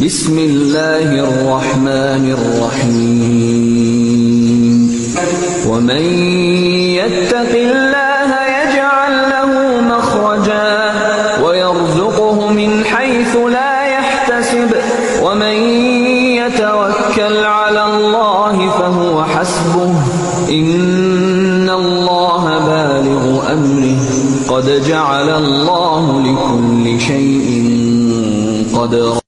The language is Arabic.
بسم الله الرحمن الرحيم ومن يتق الله يجعل له مخرجا ويرزقه من حيث لا يحتسب ومن يتوكل على الله فهو حسبه إن الله بالغ أمره قد جعل الله لكل شيء قدرا